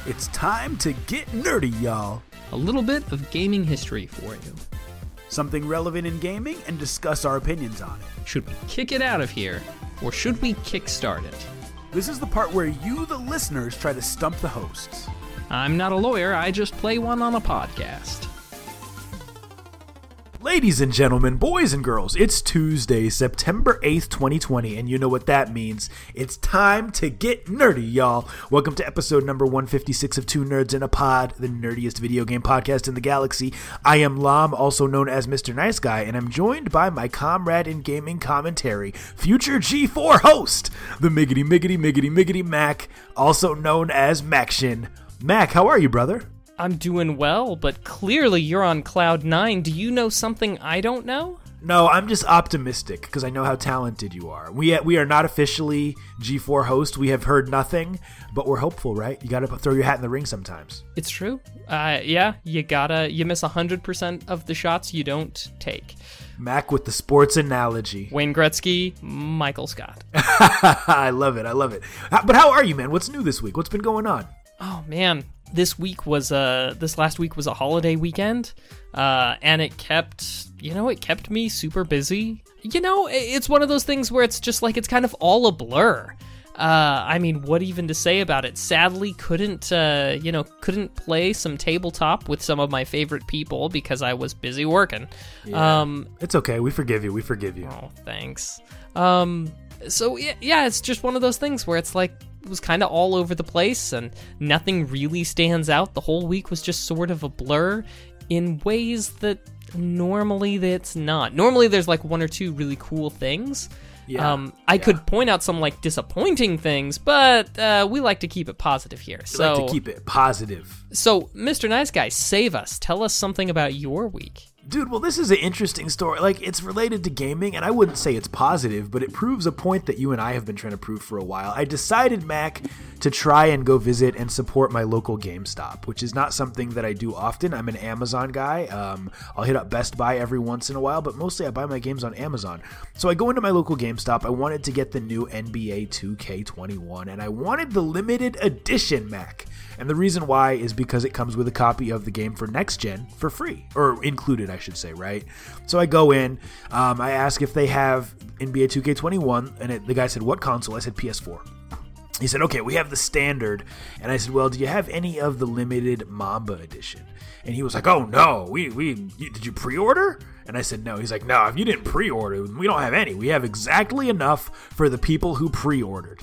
It's time to get nerdy, y'all. A little bit of gaming history for you. Something relevant in gaming and discuss our opinions on it. Should we kick it out of here, or should we kickstart it? This is the part where you, the listeners, try to stump the hosts. I'm not a lawyer, I just play one on a podcast. Ladies and gentlemen, boys and girls, it's Tuesday, September 8th, 2020, and you know what that means. It's time to get nerdy, y'all. Welcome to episode number 156 of Two Nerds in a Pod, the nerdiest video game podcast in the galaxy. I am Lam, also known as Mr. Nice Guy, and I'm joined by my comrade in gaming commentary, future G4 host, the Miggity Mac, also known as Maction. Mac, how are you, brother? I'm doing well, but clearly you're on cloud 9. Do you know something I don't know? No, I'm just optimistic because I know how talented you are. We are not officially G4 host. We have heard nothing, but we're hopeful, right? You got to throw your hat in the ring sometimes. It's true. Yeah, you miss 100% of the shots you don't take. Mac with the sports analogy. Wayne Gretzky, Michael Scott. I love it. But how are you, man? What's new this week? What's been going on? Oh, man. This last week was a holiday weekend, and it kept me super busy. It's one of those things where it's just like, it's kind of all a blur. I mean, what even to say about it? Sadly, couldn't play some tabletop with some of my favorite people because I was busy working. Yeah. It's okay. We forgive you. Oh, thanks. So yeah, it's just one of those things where it's like, it was kind of all over the place and nothing really stands out. The whole week was just sort of a blur in ways that normally it's not. Normally there's like one or two really cool things. I could point out some like disappointing things, but we like to keep it positive here. Like to keep it positive. So, Mr. Nice Guy, save us. Tell us something about your week. Dude, well, this is an interesting story. Like, it's related to gaming, and I wouldn't say it's positive, but it proves a point that you and I have been trying to prove for a while. I decided, Mac, to try and go visit and support my local GameStop, which is not something that I do often. I'm an Amazon guy. I'll hit up Best Buy every once in a while, but mostly I buy my games on Amazon. So I go into my local GameStop. I wanted to get the new NBA 2K21, and I wanted the limited edition, Mac. And the reason why is because it comes with a copy of the game for next gen for free, or included, I should say, right? So I go in, I ask if they have NBA 2K21, and the guy said, what console? I said PS4. He said, okay, we have the standard. And I said, well, do you have any of the limited Mamba edition? And he was like, oh no, did you pre-order? And I said, no. He's like, no, if you didn't pre-order, we don't have any. We have exactly enough for the people who pre-ordered.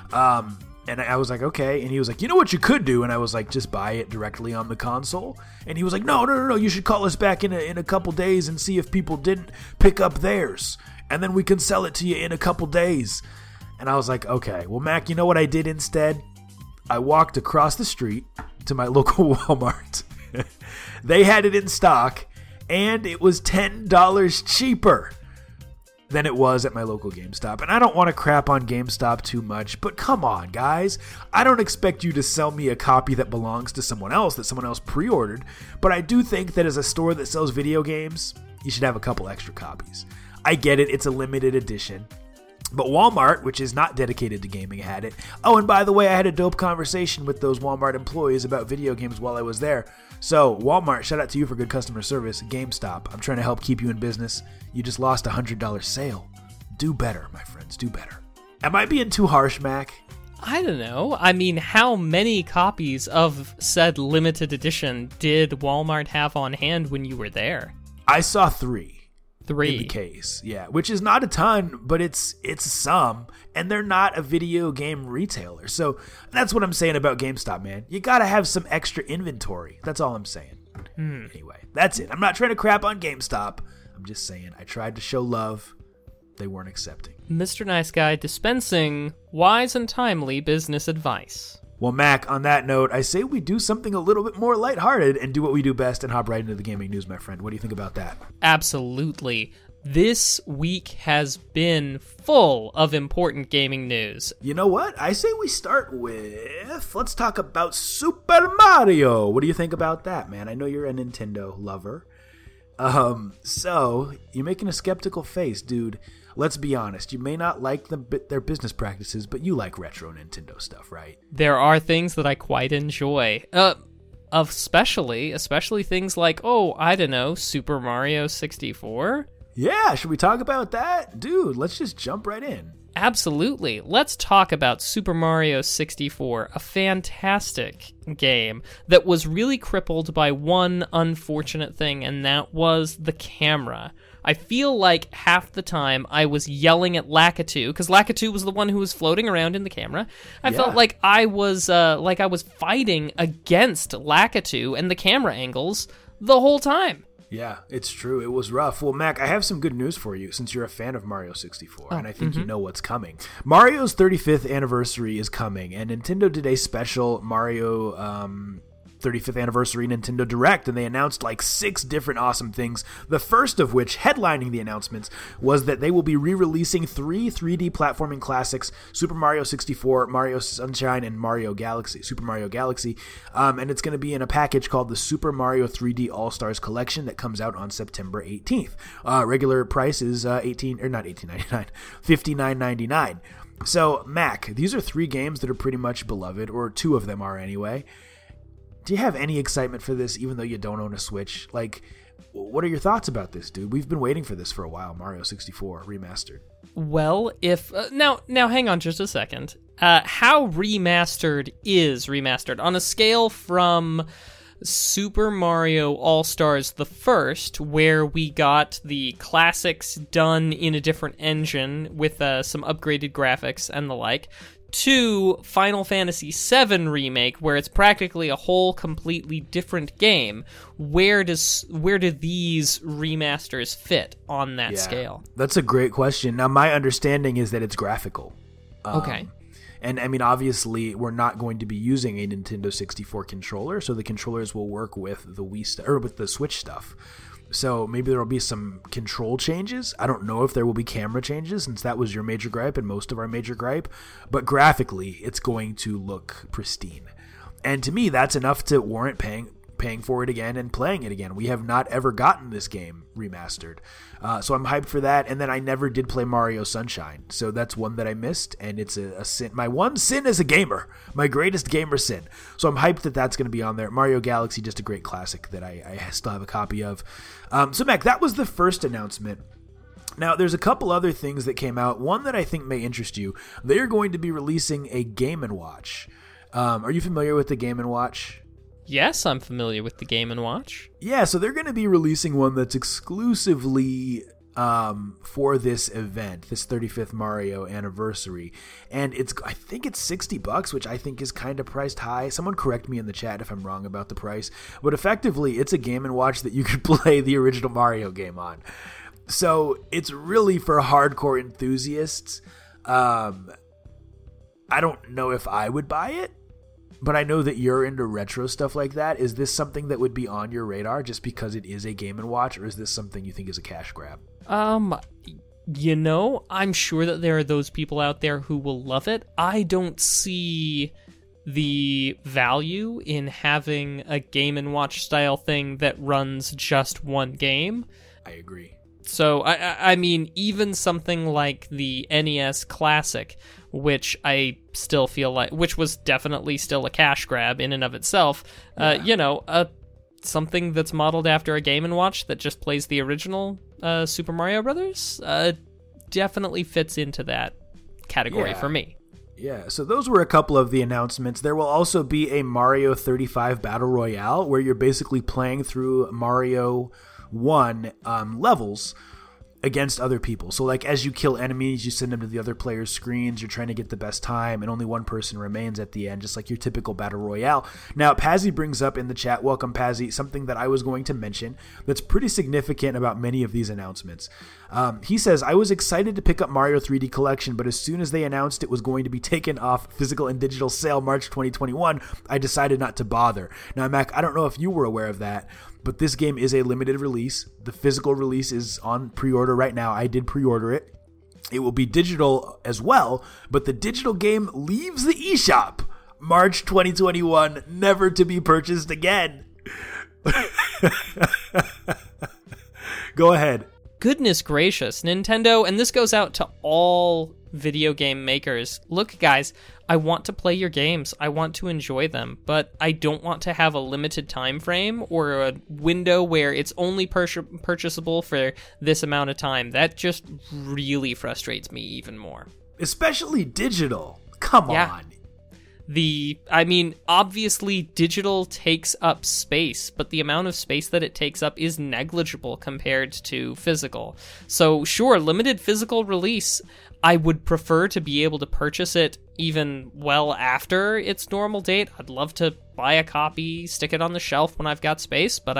And I was like, okay. And he was like, you know what you could do? And I was like, just buy it directly on the console. And he was like, no. You should call us back in a couple days and see if people didn't pick up theirs. And then we can sell it to you in a couple days. And I was like, okay. Well, Mac, you know what I did instead? I walked across the street to my local Walmart. They had it in stock, and it was $10 cheaper than it was at my local GameStop. And I don't want to crap on GameStop too much, but come on, guys. I don't expect you to sell me a copy that belongs to someone else, that someone else pre-ordered, but I do think that as a store that sells video games, you should have a couple extra copies. I get it, it's a limited edition. But Walmart, which is not dedicated to gaming, had it. Oh, and by the way, I had a dope conversation with those Walmart employees about video games while I was there. So, Walmart, shout out to you for good customer service. GameStop, I'm trying to help keep you in business. You just lost a $100 sale. Do better, my friends, do better. Am I being too harsh, Mac? I don't know. I mean, how many copies of said limited edition did Walmart have on hand when you were there? I saw 3. 3 in the case, yeah, which is not a ton, but it's some, and they're not a video game retailer. So that's what I'm saying about GameStop, man. You gotta have some extra inventory. That's all I'm saying. Anyway, that's it. I'm not trying to crap on GameStop. I'm just saying I tried to show love. They weren't accepting. Mr. Nice Guy dispensing wise and timely business advice. Well, Mac, on that note, I say we do something a little bit more lighthearted and do what we do best and hop right into the gaming news, my friend. What do you think about that? Absolutely. This week has been full of important gaming news. You know what? I say we start with, let's talk about Super Mario. What do you think about that, man? I know you're a Nintendo lover. So, you're making a skeptical face, dude. let's be honest, you may not like their business practices, but you like retro Nintendo stuff, right? There are things that I quite enjoy. Especially things like, I don't know, Super Mario 64? Yeah, should we talk about that? Dude, let's just jump right in. Absolutely. Let's talk about Super Mario 64, a fantastic game that was really crippled by one unfortunate thing, and that was the camera. I feel like half the time I was yelling at Lakitu, because Lakitu was the one who was floating around in the camera. I felt like I was fighting against Lakitu and the camera angles the whole time. Yeah, it's true. It was rough. Well, Mac, I have some good news for you since you're a fan of Mario 64, and I think you know what's coming. Mario's 35th anniversary is coming, and Nintendo did a special Mario 35th anniversary Nintendo Direct, and they announced like 6 different awesome things. The first of which, headlining the announcements, was that they will be re-releasing 3 3D platforming classics: Super Mario 64, Mario Sunshine, and Super Mario Galaxy. And it's going to be in a package called the Super Mario 3D All-Stars Collection that comes out on September 18th. Regular price is $59.99. So, Mac, these are 3 games that are pretty much beloved, or 2 of them are anyway. Do you have any excitement for this, even though you don't own a Switch? Like, what are your thoughts about this, dude? We've been waiting for this for a while, Mario 64 remastered. Well, if now hang on just a second. How remastered is remastered? On a scale from Super Mario All-Stars the first, where we got the classics done in a different engine with some upgraded graphics and the like, to Final Fantasy VII Remake, where it's practically a whole completely different game, where do these remasters fit on that scale? That's a great question. Now, my understanding is that it's graphical. Okay. And I mean, obviously, we're not going to be using a Nintendo 64 controller, so the controllers will work with the with the Switch stuff. So maybe there will be some control changes. I don't know if there will be camera changes, since that was your major gripe and most of our major gripe. But graphically, it's going to look pristine. And to me, that's enough to warrant paying for it again and playing it again. We have not ever gotten this game remastered. So I'm hyped for that. And then I never did play Mario Sunshine. So that's one that I missed. And it's a sin. My one sin as a gamer. My greatest gamer sin. So I'm hyped that that's going to be on there. Mario Galaxy, just a great classic that I still have a copy of. So Mac, that was the first announcement. Now, there's a couple other things that came out. One that I think may interest you. They are going to be releasing a Game & Watch. Are you familiar with the Game & Watch? Yes, I'm familiar with the Game & Watch. Yeah, so they're going to be releasing one that's exclusively for this event, this 35th Mario anniversary. And I think it's $60, which I think is kind of priced high. Someone correct me in the chat if I'm wrong about the price. But effectively, it's a Game & Watch that you could play the original Mario game on. So it's really for hardcore enthusiasts. I don't know if I would buy it, but I know that you're into retro stuff like that. Is this something that would be on your radar just because it is a Game & Watch, or is this something you think is a cash grab? I'm sure that there are those people out there who will love it. I don't see the value in having a Game & Watch style thing that runs just one game. I agree. So, I mean, even something like the NES Classic, which I still feel like, which was definitely still a cash grab in and of itself, something that's modeled after a Game & Watch that just plays the original Super Mario Brothers, definitely fits into that category for me. Yeah, so those were a couple of the announcements. There will also be a Mario 35 Battle Royale, where you're basically playing through Mario 1 levels against other people. So like as you kill enemies, you send them to the other player's screens, you're trying to get the best time, and only one person remains at the end, just like your typical battle royale. Now, Pazzy brings up in the chat, welcome Pazzy, something that I was going to mention that's pretty significant about many of these announcements. He says, I was excited to pick up Mario 3D Collection, but as soon as they announced it was going to be taken off physical and digital sale March 2021, I decided not to bother. Now, Mac, I don't know if you were aware of that, but this game is a limited release. The physical release is on pre-order right now. I did pre-order it. It will be digital as well, but the digital game leaves the eShop March 2021, never to be purchased again. Go ahead. goodness gracious, Nintendo, and this goes out to all video game makers. Look, guys, I want to play your games. I want to enjoy them, but I don't want to have a limited time frame or a window where it's only purchasable for this amount of time. That just really frustrates me even more. Especially digital. Come on. Obviously digital takes up space, but the amount of space that it takes up is negligible compared to physical. So sure, limited physical release, I would prefer to be able to purchase it even well after its normal date. I'd love to buy a copy, stick it on the shelf when I've got space, but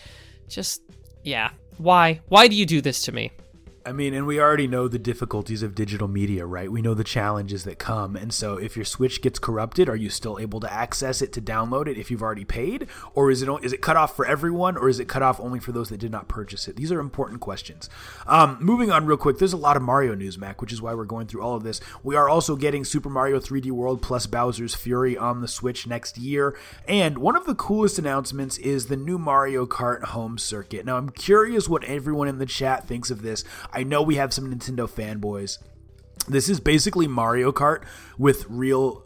why? Why do you do this to me? And we already know the difficulties of digital media, right? We know the challenges that come. And so if your Switch gets corrupted, are you still able to access it to download it if you've already paid? Or is it cut off for everyone, or is it cut off only for those that did not purchase it? These are important questions. Moving on real quick, there's a lot of Mario news, Mac, which is why we're going through all of this. We are also getting Super Mario 3D World plus Bowser's Fury on the Switch next year. And one of the coolest announcements is the new Mario Kart home circuit. Now, I'm curious what everyone in the chat thinks of this. I know we have some Nintendo fanboys. This is basically Mario Kart with real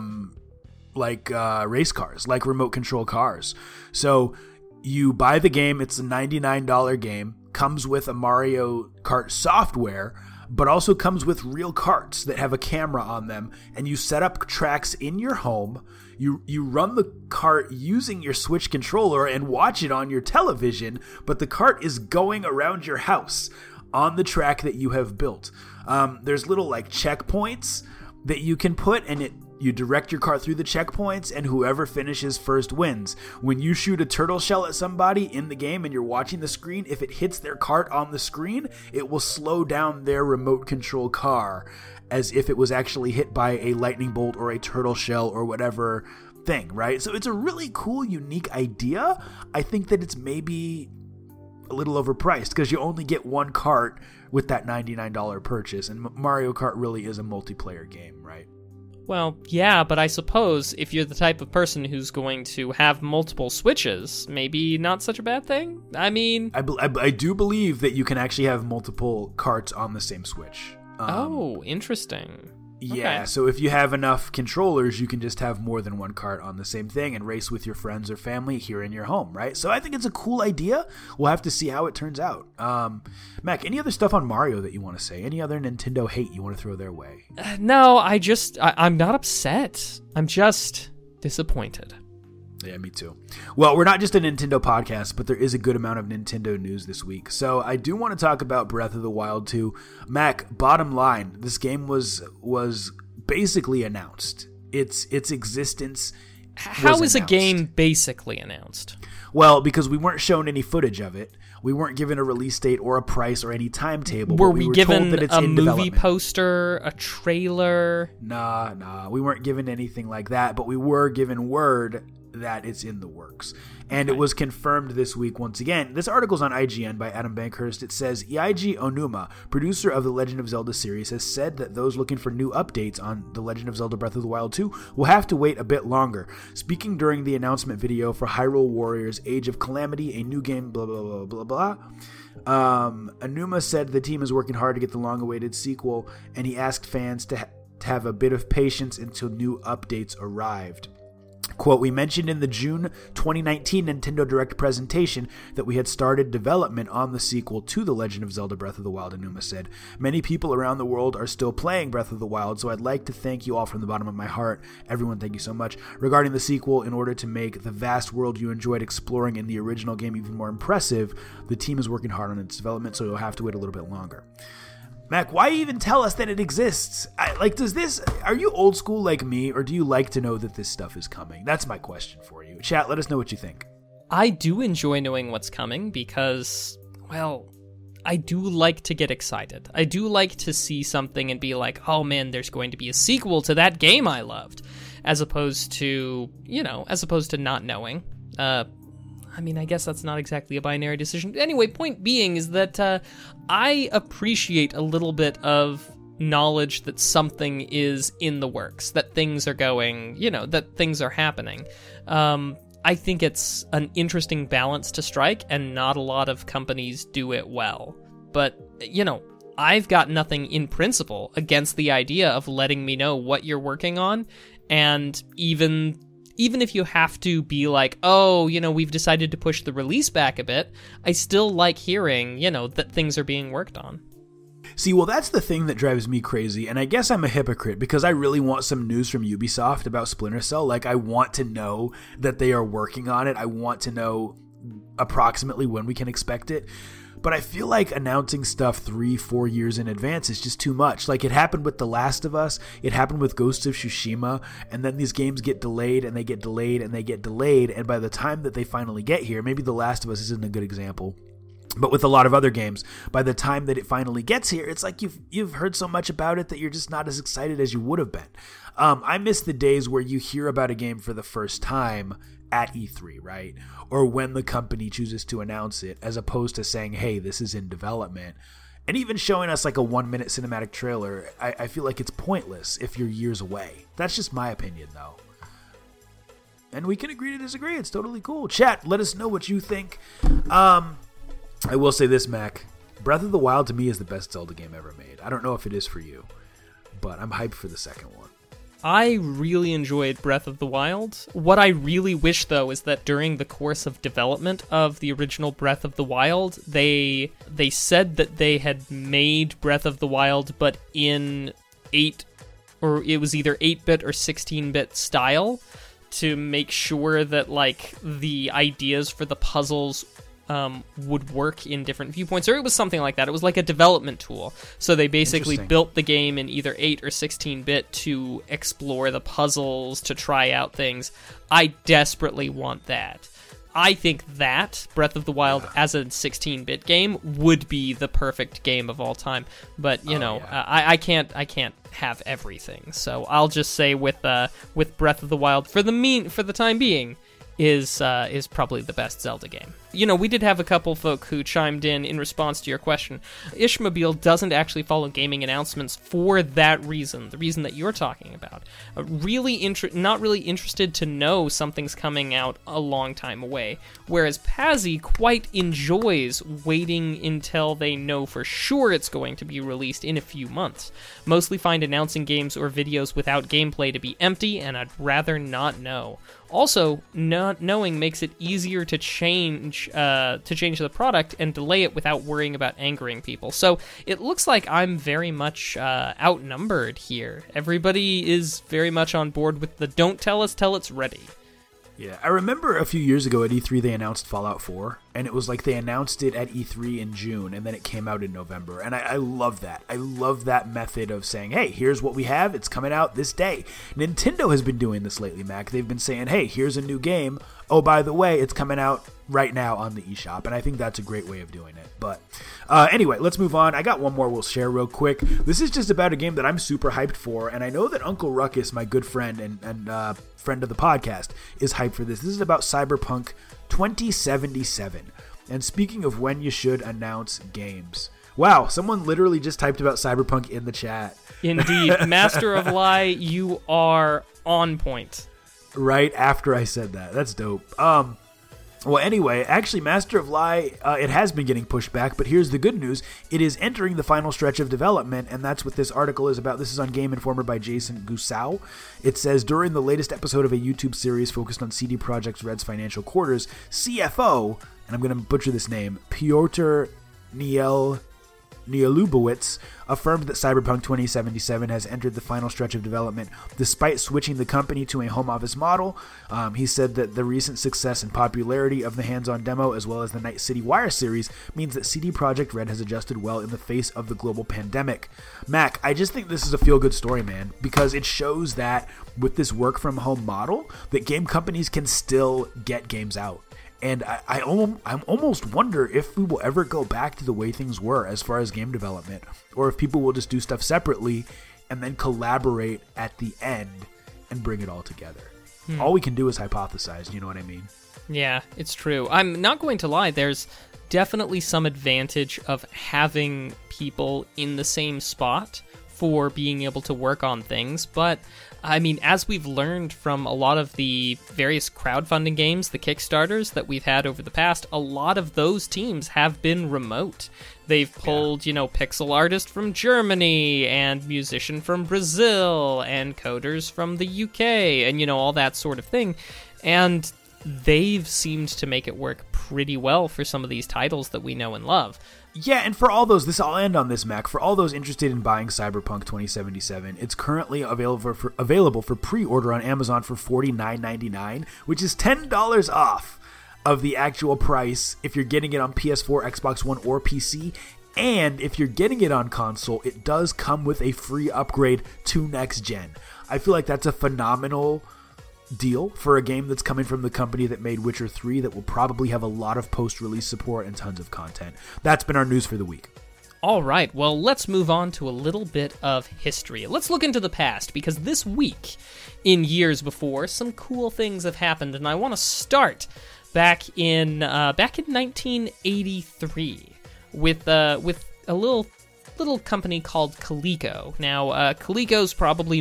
race cars, like remote control cars. So you buy the game, it's a $99 game, comes with a Mario Kart software, but also comes with real karts that have a camera on them, and you set up tracks in your home. You run the kart using your Switch controller and watch it on your television, but the kart is going around your house on the track that you have built. There's little checkpoints that you can put, and you direct your car through the checkpoints, and whoever finishes first wins. When you shoot a turtle shell at somebody in the game and you're watching the screen, if it hits their cart on the screen, it will slow down their remote control car as if it was actually hit by a lightning bolt or a turtle shell or whatever thing, right? So it's a really cool, unique idea. I think that it's maybe a little overpriced because you only get one cart with that $99 purchase, and Mario Kart really is a multiplayer game, right? Well, yeah, but I suppose if you're the type of person who's going to have multiple Switches, maybe not such a bad thing? I do believe that you can actually have multiple carts on the same Switch. Interesting. Yeah, okay. So if you have enough controllers, you can just have more than one cart on the same thing and race with your friends or family here in your home, right? So I think it's a cool idea. We'll have to see how it turns out. Mac, any other stuff on Mario that you want to say? Any other Nintendo hate you want to throw their way? No, I'm not upset. I'm just disappointed. Yeah, me too. Well, we're not just a Nintendo podcast, but there is a good amount of Nintendo news this week. So I do want to talk about Breath of the Wild 2. Mac, bottom line, this game was basically announced. Its existence How is a game basically announced? Well, because we weren't shown any footage of it. We weren't given a release date or a price or any timetable. Were we given told that it's a in movie poster, a trailer? Nah. We weren't given anything like that, but we were given word that it's in the works. And It was confirmed this week once again. This article's on IGN by Adam Bankhurst. It says, Eiji Onuma, producer of the Legend of Zelda series, has said that those looking for new updates on The Legend of Zelda Breath of the Wild 2 will have to wait a bit longer. Speaking during the announcement video for Hyrule Warriors Age of Calamity, a new game, blah, blah, blah, blah, blah, Onuma said the team is working hard to get the long-awaited sequel, and he asked fans to have a bit of patience until new updates arrived. Quote, we mentioned in the June 2019 Nintendo Direct presentation that we had started development on the sequel to The Legend of Zelda Breath of the Wild, Onuma said. Many people around the world are still playing Breath of the Wild, so I'd like to thank you all from the bottom of my heart. Everyone, thank you so much. Regarding the sequel, in order to make the vast world you enjoyed exploring in the original game even more impressive, the team is working hard on its development, so you'll have to wait a little bit longer. Mac, why even tell us that it exists? Are you old school like me, or do you like to know that this stuff is coming? That's my question for you. Chat, let us know what you think. I do enjoy knowing what's coming because, well, I do like to get excited. I do like to see something and be like, oh man, there's going to be a sequel to that game I loved, as opposed to not knowing. I guess that's not exactly a binary decision. Anyway, point being is that I appreciate a little bit of knowledge that something is in the works, that things are going, that things are happening. I think it's an interesting balance to strike, and not a lot of companies do it well. but, I've got nothing in principle against the idea of letting me know what you're working on, and even if you have to be like, oh, we've decided to push the release back a bit, I still like hearing, that things are being worked on. See, well, that's the thing that drives me crazy, and I guess I'm a hypocrite because I really want some news from Ubisoft about Splinter Cell. Like, I want to know that they are working on it. I want to know approximately when we can expect it. But I feel like announcing stuff 3-4 years in advance is just too much. Like, it happened with The Last of Us, it happened with Ghost of Tsushima, and then these games get delayed and they get delayed and they get delayed, and by the time that they finally get here, maybe The Last of Us isn't a good example, but with a lot of other games, by the time that it finally gets here, it's like you've heard so much about it that you're just not as excited as you would have been. I miss the days where you hear about a game for the first time at E3, right? Or when the company chooses to announce it, as opposed to saying, hey, this is in development. And even showing us like a 1-minute cinematic trailer, I feel like it's pointless if you're years away. That's just my opinion, though. And we can agree to disagree. It's totally cool. Chat, let us know what you think. I will say this, Mac. Breath of the Wild to me is the best Zelda game ever made. I don't know if it is for you, but I'm hyped for the second one. I really enjoyed Breath of the Wild. What I really wish, though, is that during the course of development of the original Breath of the Wild, they said that they had made Breath of the Wild, but in it was either 8-bit or 16-bit style, to make sure that, like, the ideas for the puzzles would work in different viewpoints, or it was something like that. It was like a development tool. So they basically built the game in either 8 or 16-bit to explore the puzzles, to try out things. I desperately want that. I think that Breath of the Wild as a 16-bit game would be the perfect game of all time. But I can't have everything. So I'll just say with Breath of the Wild for the time being is probably the best Zelda game. We did have a couple folk who chimed in response to your question. Ishmobile doesn't actually follow gaming announcements for that reason, the reason that you're talking about. Not really interested to know something's coming out a long time away, whereas Pazzy quite enjoys waiting until they know for sure it's going to be released in a few months. Mostly find announcing games or videos without gameplay to be empty, and I'd rather not know. Also, not knowing makes it easier to change the product and delay it without worrying about angering people. So it looks like I'm very much outnumbered here. Everybody is very much on board with the don't tell us till it's ready. Yeah, I remember a few years ago at E3 they announced Fallout 4, and it was like they announced it at E3 in June, and then it came out in November, and I love that. I love that method of saying, hey, here's what we have, it's coming out this day. Nintendo has been doing this lately, Mac. They've been saying, hey, here's a new game. Oh, by the way, it's coming out right now on the eShop, and I think that's a great way of doing it. But anyway, let's move on. I got one more we'll share real quick. This is just about a game that I'm super hyped for, and I know that Uncle Ruckus, my good friend and friend of the podcast, is hyped for this. This is about Cyberpunk 2077. And speaking of when you should announce games. Wow, someone literally just typed about Cyberpunk in the chat. Indeed. Master of Lie, you are on point. Right after I said that. That's dope. Well, anyway, actually, Master of Lie, it has been getting pushed back, but here's the good news. It is entering the final stretch of development, and that's what this article is about. This is on Game Informer by Jason Gusau. It says, during the latest episode of a YouTube series focused on CD Projekt Red's financial quarters, CFO, and I'm going to butcher this name, Piotr Nielubowicz, affirmed that Cyberpunk 2077 has entered the final stretch of development despite switching the company to a home office model. He said that the recent success and popularity of the hands-on demo as well as the Night City Wire series means that CD Projekt Red has adjusted well in the face of the global pandemic. Mac, I just think this is a feel-good story, man, because it shows that with this work-from-home model, that game companies can still get games out. And I almost wonder if we will ever go back to the way things were as far as game development, or if people will just do stuff separately and then collaborate at the end and bring it all together. All we can do is hypothesize, you know what I mean? Yeah, it's true. I'm not going to lie, there's definitely some advantage of having people in the same spot for being able to work on things, but I mean, as we've learned from a lot of the various crowdfunding games, the Kickstarters that we've had over the past, a lot of those teams have been remote. They've pulled, pixel artist from Germany, and musician from Brazil, and coders from the UK, and, all that sort of thing. And they've seemed to make it work pretty well for some of these titles that we know and love. Yeah, and for all those, I'll end on this, Mac. For all those interested in buying Cyberpunk 2077, it's currently available for pre-order on Amazon for $49.99, which is $10 off of the actual price if you're getting it on PS4, Xbox One, or PC. And if you're getting it on console, it does come with a free upgrade to next gen. I feel like that's a phenomenal deal for a game that's coming from the company that made Witcher 3 that will probably have a lot of post-release support and tons of content. That's been our news for the week. All right, well, let's move on to a little bit of history. Let's look into the past, because this week, in years before, some cool things have happened, and I want to start back in 1983 with a little company called Coleco. Now, Coleco's probably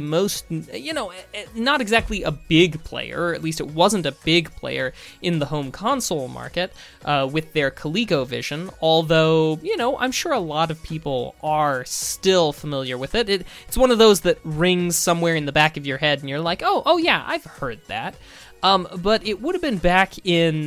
not exactly a big player, or at least it wasn't a big player in the home console market with their ColecoVision, although, I'm sure a lot of people are still familiar with it. It's one of those that rings somewhere in the back of your head, and you're like, oh yeah, I've heard that. But it would have been back in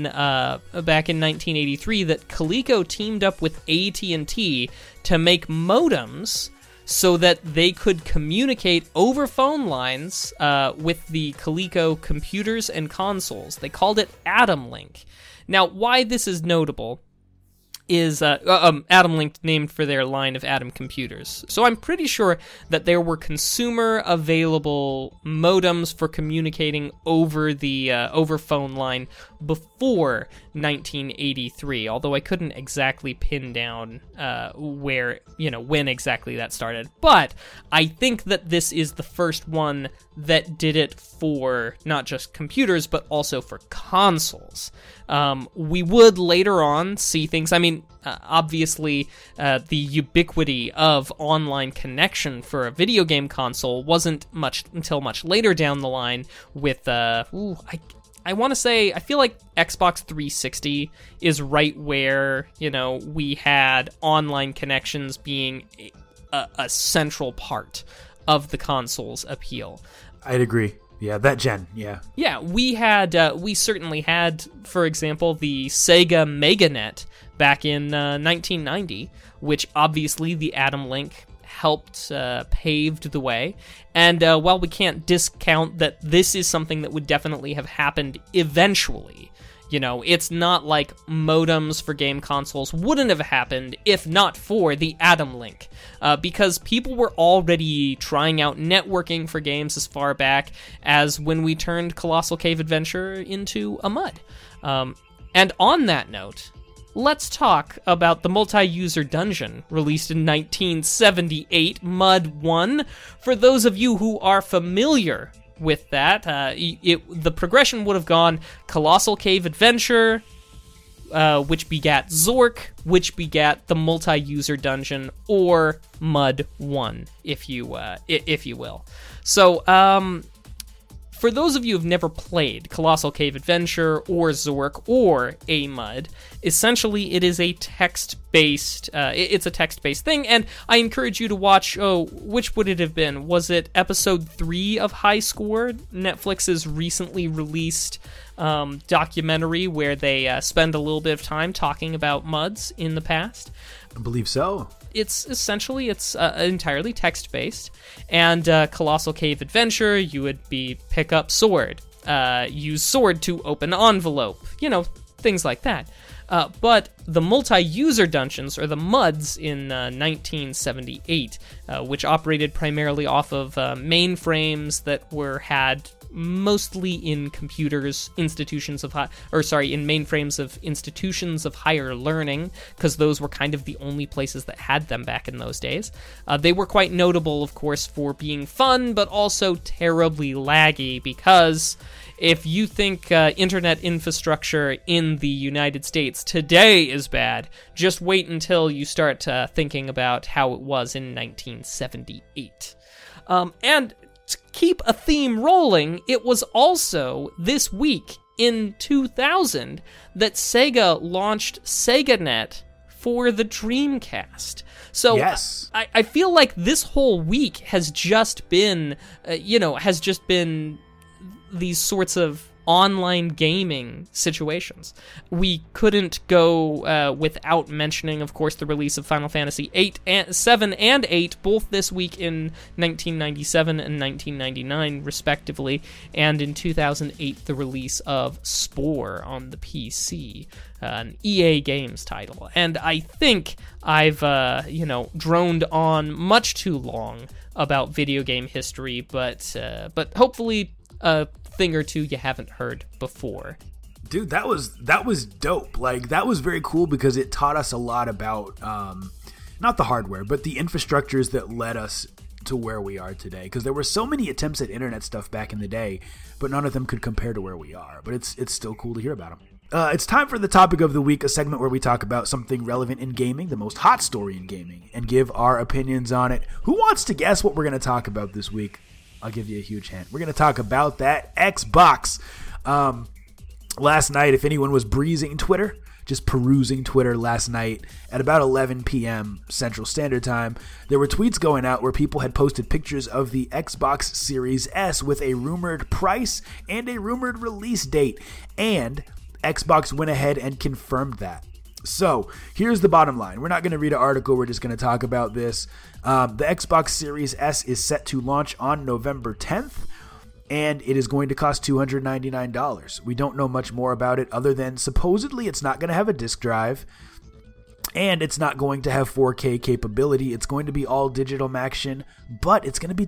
1983 that Coleco teamed up with AT&T to make modems so that they could communicate over phone lines with the Coleco computers and consoles. They called it Atom Link. Now, why this is notable is Atom Link, named for their line of Atom computers. So I'm pretty sure that there were consumer available modems for communicating over the over phone line before 1983, although I couldn't exactly pin down when exactly that started. But I think that this is the first one that did it for not just computers, but also for consoles. We would later on see things, obviously, the ubiquity of online connection for a video game console wasn't until much later down the line with, I want to say, I feel like Xbox 360 is right where, we had online connections being a central part of the console's appeal. I'd agree. Yeah, that gen, yeah. Yeah, we certainly had, for example, the Sega MegaNet back in 1990, which obviously the Atom Link helped paved the way. And while we can't discount that this is something that would definitely have happened eventually, it's not like modems for game consoles wouldn't have happened if not for the Atom Link, because people were already trying out networking for games as far back as when we turned Colossal Cave Adventure into a MUD. And on that note, let's talk about the multi-user dungeon released in 1978, MUD 1. For those of you who are familiar with that, the progression would have gone Colossal Cave Adventure, which begat Zork, which begat the multi-user dungeon, or MUD 1, if you will. So, for those of you who've never played Colossal Cave Adventure or Zork or a MUD, essentially it is a text-based, it's a text-based thing, and I encourage you to watch, which would it have been? Was it episode 3 of High Score, Netflix's recently released documentary where they spend a little bit of time talking about MUDs in the past? I believe so. It's entirely text-based, and Colossal Cave Adventure, you would pick up sword, use sword to open envelope, things like that. But the multi-user dungeons, or the MUDs, in 1978, which operated primarily off of mainframes that had mostly in mainframes of institutions of higher learning, because those were kind of the only places that had them back in those days. They were quite notable, of course, for being fun, but also terribly laggy, because if you think internet infrastructure in the United States today is bad, just wait until you start thinking about how it was in 1978. And to keep a theme rolling, it was also this week in 2000 that Sega launched SegaNet for the Dreamcast. So yes. I feel like this whole week has just been, these sorts of online gaming situations. We couldn't go without mentioning, of course, the release of Final Fantasy 7 and 8, both this week in 1997 and 1999, respectively, and in 2008, the release of Spore on the PC, an EA Games title. And I think I've, droned on much too long about video game history, but hopefully a thing or two you haven't heard before. Dude, that was dope. Like, that was very cool because it taught us a lot about not the hardware, but the infrastructures that led us to where we are today. Because there were so many attempts at internet stuff back in the day, but none of them could compare to where we are. But it's still cool to hear about them. It's time for the topic of the week, a segment where we talk about something relevant in gaming, the most hot story in gaming, and give our opinions on it. Who wants to guess what we're going to talk about this week? I'll give you a huge hint. We're going to talk about that Xbox. Last night, if anyone was breezing Twitter, just perusing Twitter last night at about 11 p.m. Central Standard Time, there were tweets going out where people had posted pictures of the Xbox Series S with a rumored price and a rumored release date. And Xbox went ahead and confirmed that. So here's the bottom line. We're not going to read an article. We're just going to talk about this. The Xbox Series S is set to launch on November 10th, and it is going to cost $299. We don't know much more about it other than supposedly it's not going to have a disk drive, and it's not going to have 4K capability. It's going to be all digital action, but it's going to be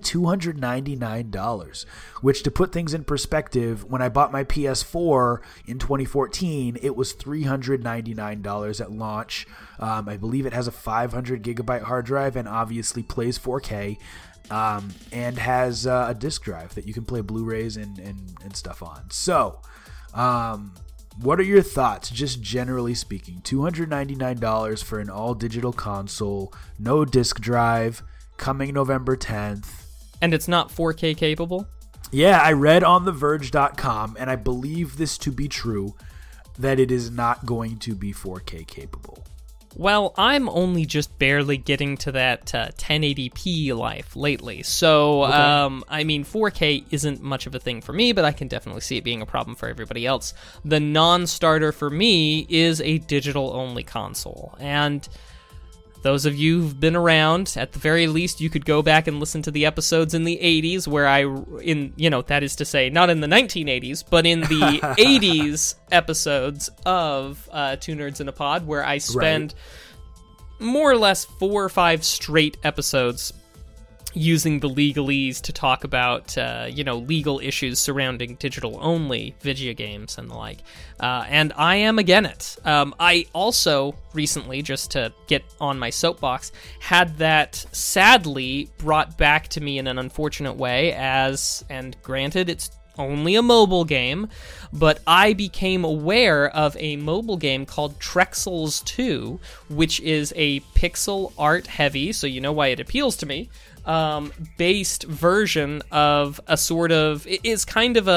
$299, which, to put things in perspective, when I bought my PS4 in 2014, it was $399 at launch. I believe it has a 500 gigabyte hard drive and obviously plays 4K, and has a disk drive that you can play Blu-rays and stuff on. So, what are your thoughts, just generally speaking? $299 for an all-digital console, no disk drive, coming November 10th. And it's not 4K capable? Yeah, I read on TheVerge.com, and I believe this to be true, that it is not going to be 4K capable. Well, I'm only just barely getting to that 1080p life lately, so, Okay. 4K isn't much of a thing for me, but I can definitely see it being a problem for everybody else. The non-starter for me is a digital-only console, and those of you who've been around, at the very least, you could go back and listen to the episodes in the 80s where that is to say, not in the 1980s, but in the 80s episodes of Two Nerds in a Pod, where I spend more or less 4 or 5 straight episodes using the legalese to talk about, legal issues surrounding digital-only video games and the like. And I am again it. I also recently, just to get on my soapbox, had that sadly brought back to me in an unfortunate way and granted, it's only a mobile game, but I became aware of a mobile game called Trexels 2, which is a pixel art heavy, so you know why it appeals to me, based version of a sort of, it is kind of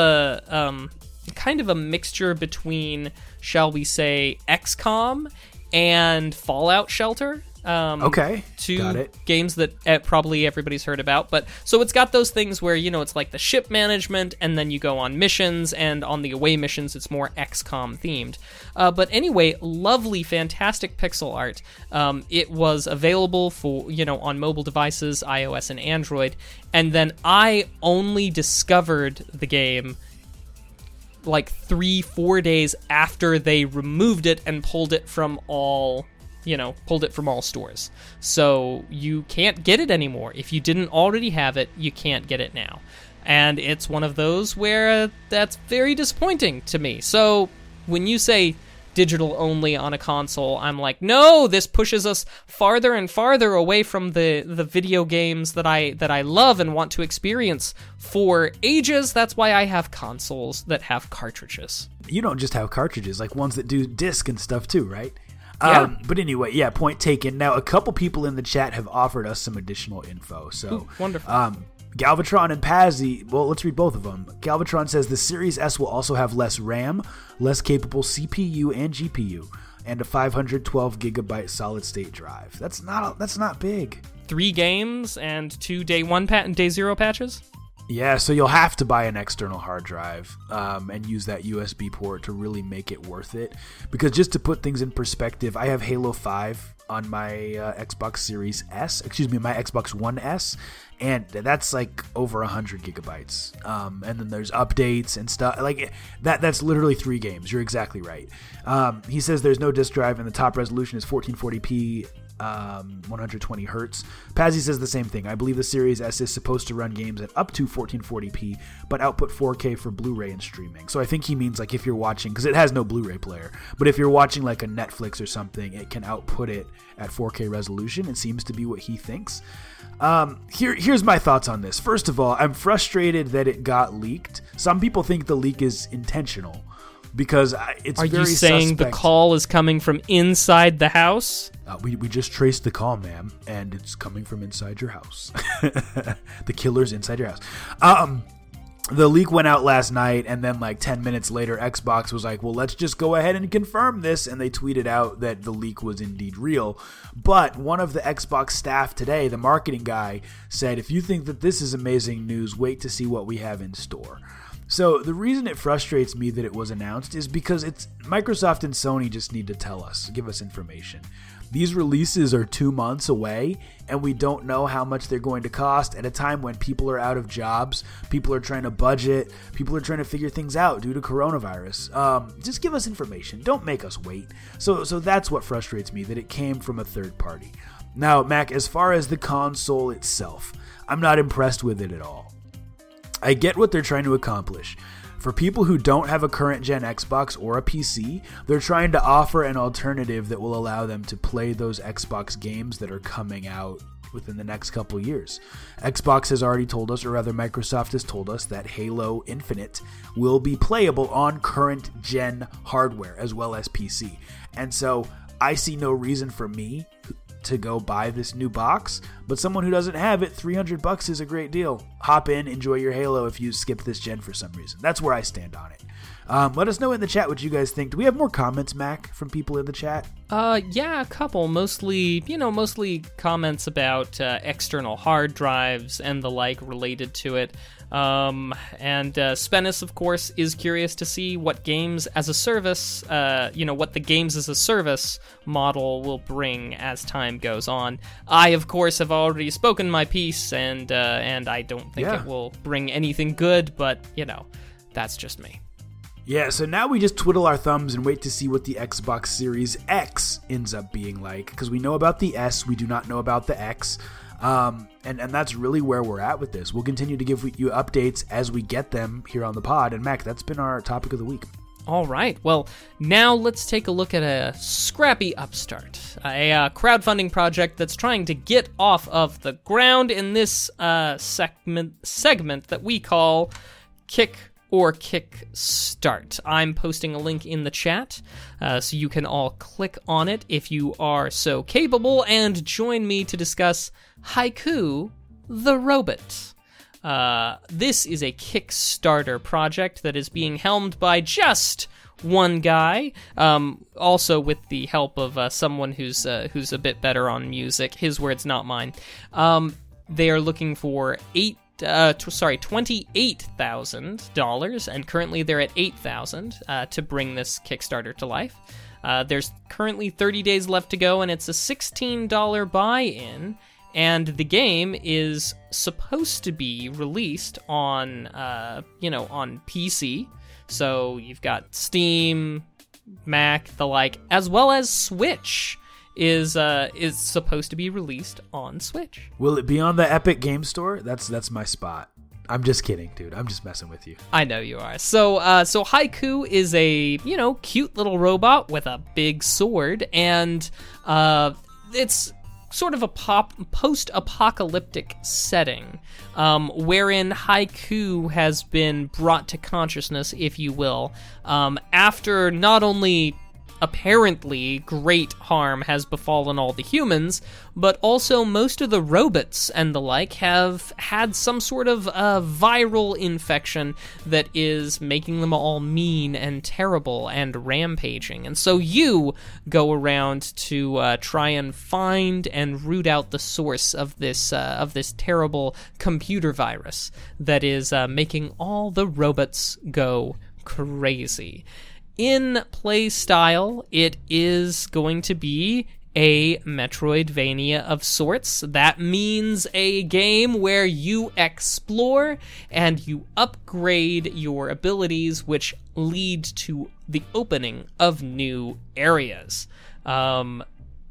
a mixture between, shall we say, XCOM and Fallout Shelter. Okay, two got it. games that probably everybody's heard about. But so it's got those things where, it's like the ship management, and then you go on missions, and on the away missions, it's more XCOM themed. But anyway, lovely, fantastic pixel art. It was available for, on mobile devices, iOS and Android. And then I only discovered the game like 3-4 days after they removed it and pulled it from all stores. So you can't get it anymore. If you didn't already have it, you can't get it now. And it's one of those where that's very disappointing to me. So when you say digital only on a console, I'm like, no, this pushes us farther and farther away from the video games that I love and want to experience for ages. That's why I have consoles that have cartridges. You don't just have cartridges, like ones that do disc and stuff too, right? Yeah. But anyway, yeah, point taken. Now, a couple people in the chat have offered us some additional info. So, Ooh, wonderful. Galvatron and Pazzy, well, let's read both of them. Galvatron says the Series S will also have less RAM, less capable CPU and GPU, and a 512 gigabyte solid state drive. That's not big. 3 games and 2 day 0 patches? Yeah, so you'll have to buy an external hard drive and use that USB port to really make it worth it. Because just to put things in perspective, I have Halo 5 on my Xbox Series S, my Xbox One S, and that's like over 100 gigabytes. And then there's updates and stuff like that. That's literally 3 games. You're exactly right. He says there's no disk drive and the top resolution is 1440p. 120 hertz. Pazzy says the same thing. I believe the Series S is supposed to run games at up to 1440p, but output 4K for Blu-ray and streaming. So I think he means like if you're watching, because it has no Blu-ray player, but if you're watching like a Netflix or something, it can output it at 4K resolution. It seems to be what he thinks. Here's my thoughts on this. First of all, I'm frustrated that it got leaked. Some people think the leak is intentional, because it's Are very you saying suspect. the call is coming from inside the house? We just traced the call, ma'am, and it's coming from inside your house. The killer's inside your house. The leak went out last night, and then like 10 minutes later, Xbox was like, well, let's just go ahead and confirm this, and they tweeted out that the leak was indeed real. But one of the Xbox staff today, the marketing guy, said, if you think that this is amazing news, wait to see what we have in store. So the reason it frustrates me that it was announced is because it's Microsoft and Sony just need to tell us, give us information. These releases are 2 months away, and we don't know how much they're going to cost at a time when people are out of jobs, people are trying to budget, people are trying to figure things out due to coronavirus. Just give us information. Don't make us wait. So that's what frustrates me, that it came from a third party. Now, Mac, as far as the console itself, I'm not impressed with it at all. I get what they're trying to accomplish. For people who don't have a current gen Xbox or a PC, they're trying to offer an alternative that will allow them to play those Xbox games that are coming out within the next couple years. Xbox has already told us, or rather Microsoft has told us, that Halo Infinite will be playable on current gen hardware as well as PC. And so I see no reason for me to go buy this new box, but someone who doesn't have it, $300 is a great deal. Hop in, enjoy your Halo if you skipped this gen for some reason. That's where I stand on it. Let us know in the chat what you guys think. Do we have more comments, Mac, from people in the chat? Yeah, a couple. Mostly comments about external hard drives and the like related to it. And Spennis, of course, is curious to see what games as a service, what the games as a service model will bring as time goes on. I, of course, have already spoken my piece, and I don't think it will bring anything good, but, that's just me. Yeah, so now we just twiddle our thumbs and wait to see what the Xbox Series X ends up being like, because we know about the S, we do not know about the X. And that's really where we're at with this. We'll continue to give you updates as we get them here on the pod. And Mac, that's been our topic of the week. All right. Well, now let's take a look at a scrappy upstart, a crowdfunding project that's trying to get off of the ground in this segment that we call Kick or Kickstart. I'm posting a link in the chat, so you can all click on it if you are so capable, and join me to discuss Haiku the Robot. This is a Kickstarter project that is being helmed by just one guy, also with the help of someone who's a bit better on music. His words, not mine. They are looking for $28,000, and currently they're at $8,000 to bring this Kickstarter to life. There's currently 30 days left to go, and it's a $16 buy-in, and the game is supposed to be released on, on PC. So you've got Steam, Mac, the like, as well as Switch is supposed to be released on Switch. Will it be on the Epic Game Store? That's my spot. I'm just kidding, dude. I'm just messing with you. I know you are. So Haiku is a, cute little robot with a big sword, and it's sort of a post-apocalyptic setting, wherein Haiku has been brought to consciousness, if you will, after not only apparently great harm has befallen all the humans, but also most of the robots and the like have had some sort of viral infection that is making them all mean and terrible and rampaging. And so you go around to try and find and root out the source of this terrible computer virus that is making all the robots go crazy. In play style, it is going to be a Metroidvania of sorts. That means a game where you explore and you upgrade your abilities, which lead to the opening of new areas. Pixel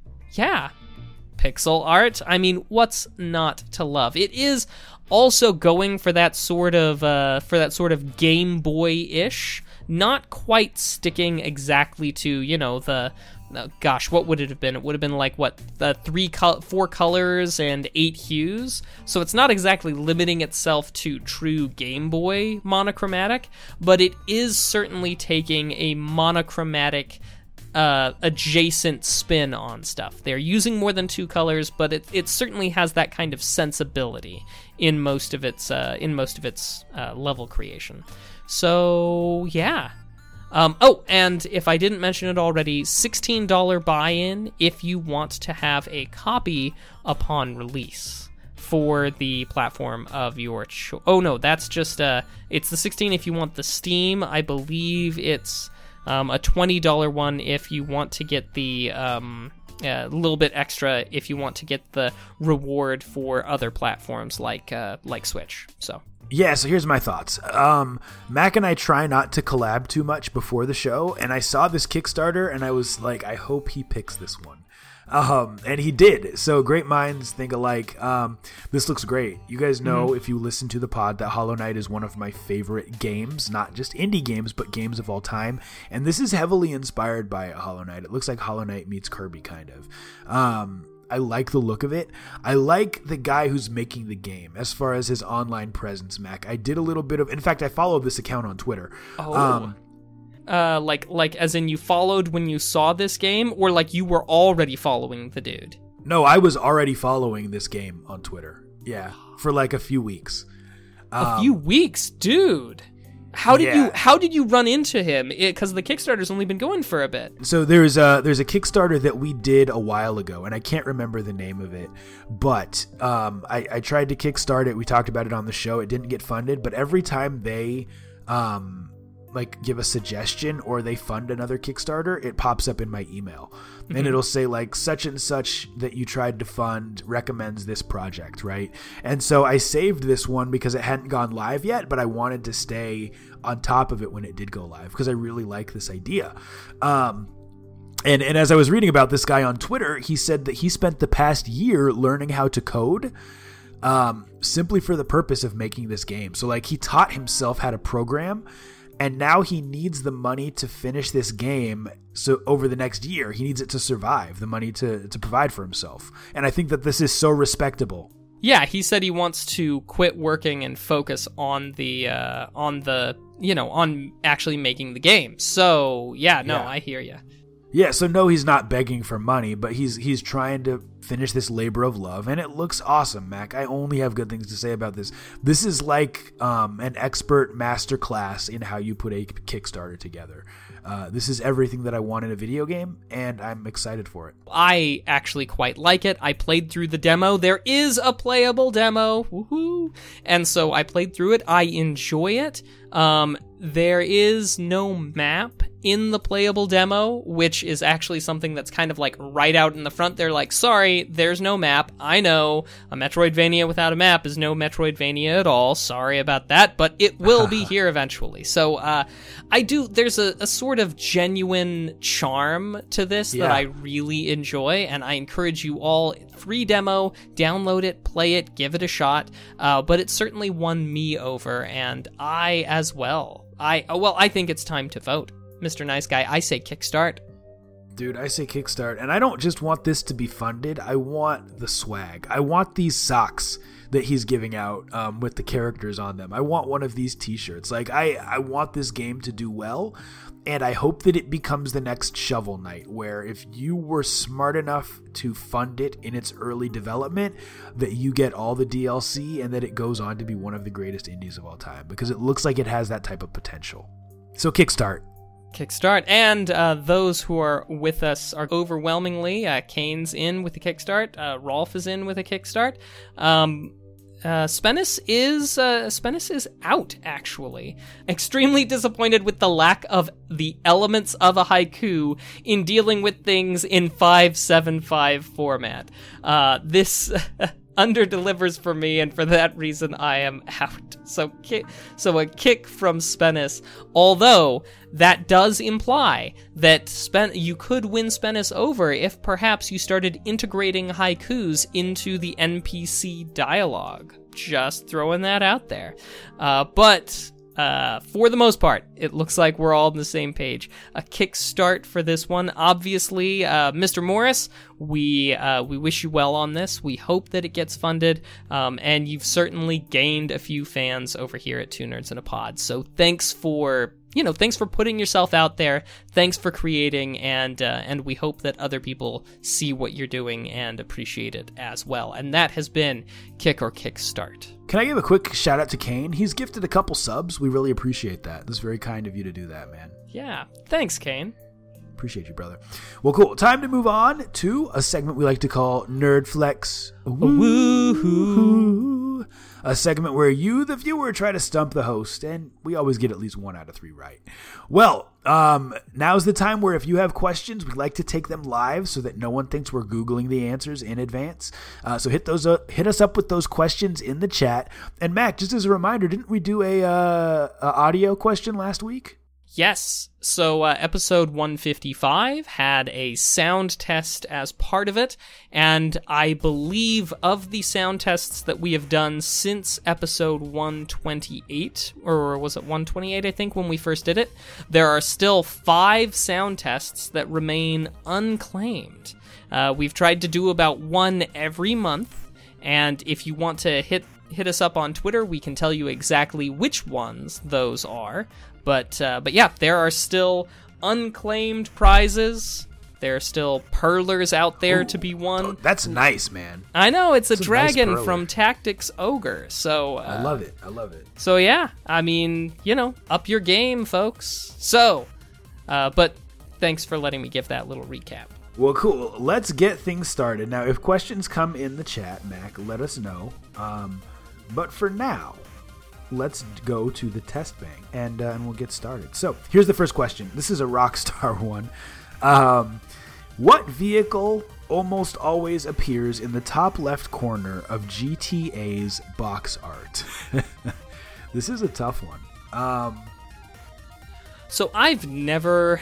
art. I mean, what's not to love? It is also going for that sort of Game Boy-ish. Not quite sticking exactly to, what would it have been? It would have been like, the 4 colors and 8 hues? So it's not exactly limiting itself to true Game Boy monochromatic, but it is certainly taking a monochromatic adjacent spin on stuff. They're using more than 2 colors, but it certainly has that kind of sensibility in most of its level creation. So, yeah. And if I didn't mention it already, $16 buy-in if you want to have a copy upon release for the platform of your choice. Oh, no, that's just, it's the $16 if you want the Steam. I believe it's a $20 one if you want to get the a little bit extra if you want to get the reward for other platforms like Switch. So here's my thoughts. Mac and I try not to collab too much before the show, and I saw this Kickstarter and I was like, I hope he picks this one. And he did. So great minds think alike. This looks great. You guys know, if you listen to the pod, that Hollow Knight is one of my favorite games, not just indie games, but games of all time. And this is heavily inspired by Hollow Knight. It looks like Hollow Knight meets Kirby, kind of. I like the look of it. I like the guy who's making the game as far as his online presence, Mac. I did a little bit of, in fact, I followed this account on Twitter. Like as in you followed when you saw this game, or like you were already following the dude? No, I was already following this game on Twitter. Yeah, for like a few weeks. A few weeks, dude. How did you run into him? Because the Kickstarter's only been going for a bit. So there's a Kickstarter that we did a while ago, and I can't remember the name of it. But I tried to kickstart it. We talked about it on the show. It didn't get funded, but every time they give a suggestion or they fund another Kickstarter, it pops up in my email. And it'll say like such and such that you tried to fund recommends this project, right? And so I saved this one because it hadn't gone live yet, but I wanted to stay on top of it when it did go live because I really like this idea. And as I was reading about this guy on Twitter, he said that he spent the past year learning how to code simply for the purpose of making this game. So like he taught himself how to program, and now he needs the money to finish this game. So over the next year, he needs it to survive, the money to provide for himself. And I think that this is so respectable. Yeah, he said he wants to quit working and focus on on actually making the game. So yeah, I hear you. Yeah, so no, he's not begging for money, but he's trying to finish this labor of love, and it looks awesome, Mac. I only have good things to say about this. This is like an expert masterclass in how you put a Kickstarter together. This is everything that I want in a video game, and I'm excited for it. I actually quite like it. I played through the demo. There is a playable demo. Woohoo! And so I played through it. I enjoy it. There is no map in the playable demo, which is actually something that's kind of like right out in the front. They're like, sorry, there's no map. I know a Metroidvania without a map is no Metroidvania at all. Sorry about that, but it will be here eventually. So there's a sort of genuine charm to this that I really enjoy, and I encourage you all, free demo, download it, play it, give it a shot. But it certainly won me over, and I as well. I think it's time to vote. Mr. Nice Guy, I say kickstart. Dude, I say kickstart. And I don't just want this to be funded. I want the swag. I want these socks that he's giving out with the characters on them. I want one of these t-shirts. Like, I want this game to do well. And I hope that it becomes the next Shovel Knight, where if you were smart enough to fund it in its early development, that you get all the DLC and that it goes on to be one of the greatest indies of all time. Because it looks like it has that type of potential. So kickstart. Kickstart. And those who are with us are overwhelmingly, Kane's in with the kickstart, Rolf is in with a kickstart. Spennis is out, actually. Extremely disappointed with the lack of the elements of a haiku in dealing with things in 575 format. This under-delivers for me, and for that reason I am out. So a kick from Spennis, although that does imply that you could win Spennis over if perhaps you started integrating haikus into the NPC dialogue. Just throwing that out there. But for the most part, it looks like we're all on the same page. A kickstart for this one. Obviously, Mr. Morris, we wish you well on this. We hope that it gets funded, and you've certainly gained a few fans over here at Two Nerds in a Pod. So thanks for putting yourself out there. Thanks for creating, and we hope that other people see what you're doing and appreciate it as well. And that has been Kick or Kickstart. Can I give a quick shout out to Kane? He's gifted a couple subs. We really appreciate that. This is very kind of you to do that, man. Yeah. Thanks, Kane. Appreciate you, brother. Well, cool. Time to move on to a segment we like to call Nerd Flex. Woohoo! A segment where you, the viewer, try to stump the host, and we always get at least 1 out of 3 right. Well, now's the time where if you have questions, we'd like to take them live so that no one thinks we're Googling the answers in advance. So hit us up with those questions in the chat. And Mac, just as a reminder, didn't we do a audio question last week? Yes. So episode 155 had a sound test as part of it, and I believe of the sound tests that we have done since episode 128, or was it 128, I think, when we first did it, there are still 5 sound tests that remain unclaimed. We've tried to do about 1 every month, and if you want to hit us up on Twitter, we can tell you exactly which ones those are. But yeah, there are still unclaimed prizes. There are still Perlers out there to be won. That's nice, man. I know, it's a dragon nice from Tactics Ogre. So I love it. So yeah, I mean, up your game, folks. So, but thanks for letting me give that little recap. Well, cool. Let's get things started. Now, if questions come in the chat, Mac, let us know. But for now, let's go to the test bank, and we'll get started. So here's the first question. This is a Rockstar one. What vehicle almost always appears in the top left corner of GTA's box art? This is a tough one. So I'm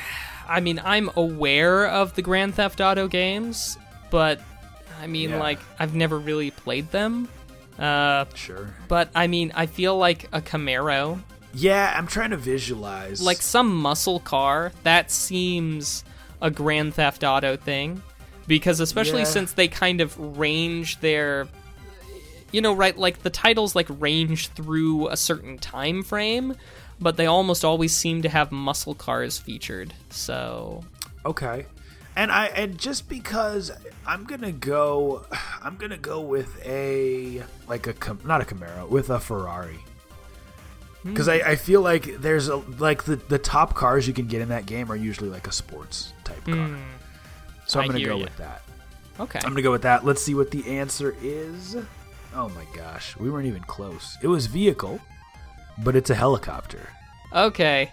aware of the Grand Theft Auto games, but I've never really played them. Sure. But I feel like a Camaro. Yeah, I'm trying to visualize. Like some muscle car. That seems a Grand Theft Auto thing. Because especially since they kind of range their... like the titles range through a certain time frame, but they almost always seem to have muscle cars featured. So... Okay. And just because I'm gonna go with not a Camaro, with a Ferrari, because I feel like there's the top cars you can get in that game are usually like a sports type car, so I'm gonna go with that. Okay, I'm gonna go with that. Let's see what the answer is. Oh my gosh, we weren't even close. It was vehicle, but it's a helicopter. Okay.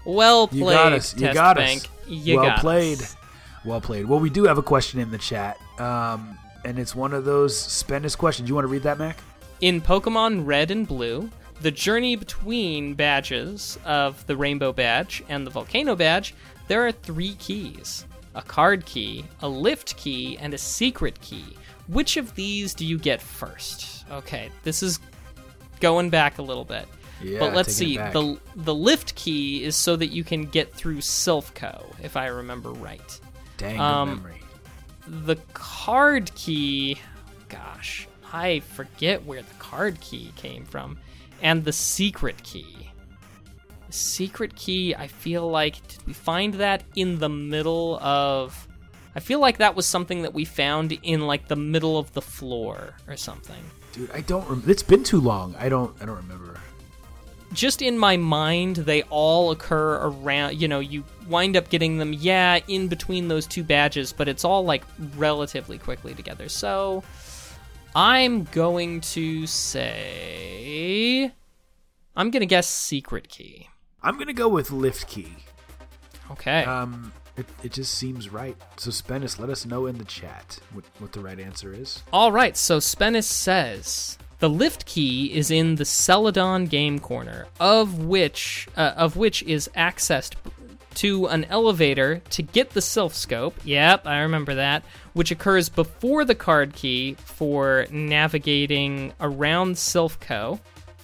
Well played, You got us. You Test got Bank. us. You Well got played. us. Well played. Well, we do have a question in the chat, and it's one of those Spendus questions. You want to read that, Mac? In Pokemon Red and Blue, the journey between badges of the Rainbow Badge and the Volcano Badge, there are 3 keys. A card key, a lift key, and a secret key. Which of these do you get first? Okay, this is going back a little bit. Yeah, but let's taking see. it back. The lift key is so that you can get through Silphco, if I remember right. Dang, good memory. The card key, gosh, I forget where the card key came from. And the secret key. The secret key, I feel like, did we find that in the middle of... I feel like that was something that we found in, like, the middle of the floor or something. Dude, I don't. It's been too long. I don't remember. Just in my mind, they all occur around, you wind up getting them, in between those 2 badges, but it's all, like, relatively quickly together. So, I'm going to say... I'm going to guess secret key. I'm going to go with lift key. Okay. It just seems right. So, Spendus, let us know in the chat what the right answer is. All right, so Spendus says... The lift key is in the Celadon game corner, of which is accessed to an elevator to get the Silphscope. Yep, I remember that. Which occurs before the card key for navigating around Silphco.